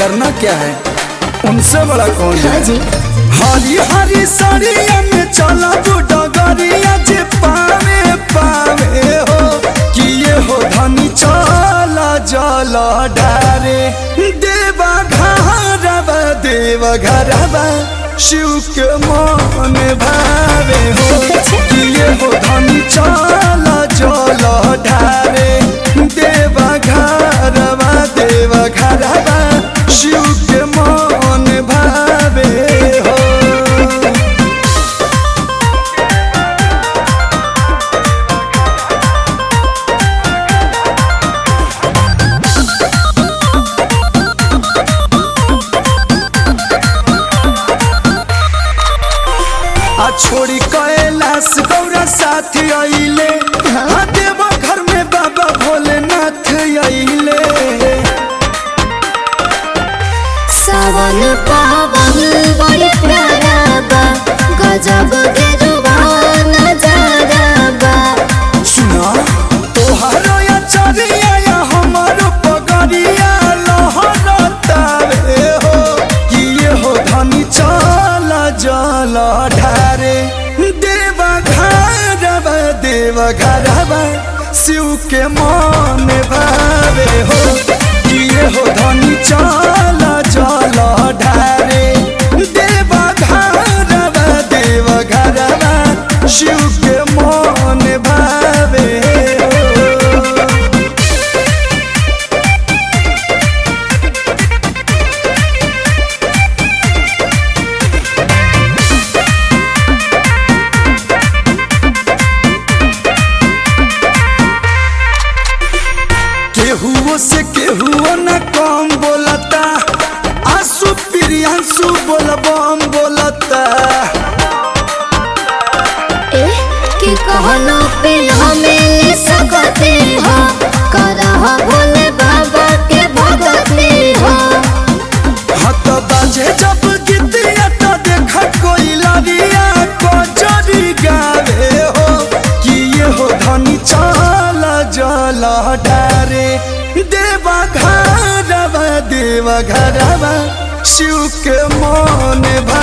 करना क्या है, उनसे बड़ा कौन है। हरी हरी साड़िया में चला डगरिया जे पावे पावे हो कि ये हो धनी चला जला ढारे देवा घरवा शिव के मन भावे हो कि ये हो धनी चला जला ढारे देवा घरवा शिव के मन भावे हो। छोड़ी कैलाश गौरा साथ आइले देवा घर में बाबा भोलेनाथ आइले। सावन पावन बड़ी प्यारा बा गजब के जुबान नजारा बा। सुना तोहरो या चरिया या हमारो पगड़िया लहरतावे हो कि ये हो धनी चला जला ढारे देवा घरवा शिव के मन भावे हो कि ये हो धनी चला जला ढारे देवा घरवा शिव के मन भावे हो। केहुओ से केहुओ न कम बोलता आंसू प्रियांशु बोलबम बोलता। कि कहनो पे हमें ले सकते हो करह भोले बाबा के भगते हो। हत बाजे जब गीतिया तो देखा कोई लड़िया को जड़ी गावे हो कि ये हो धनी चला जला ढारे देवा घरवा शिव के मन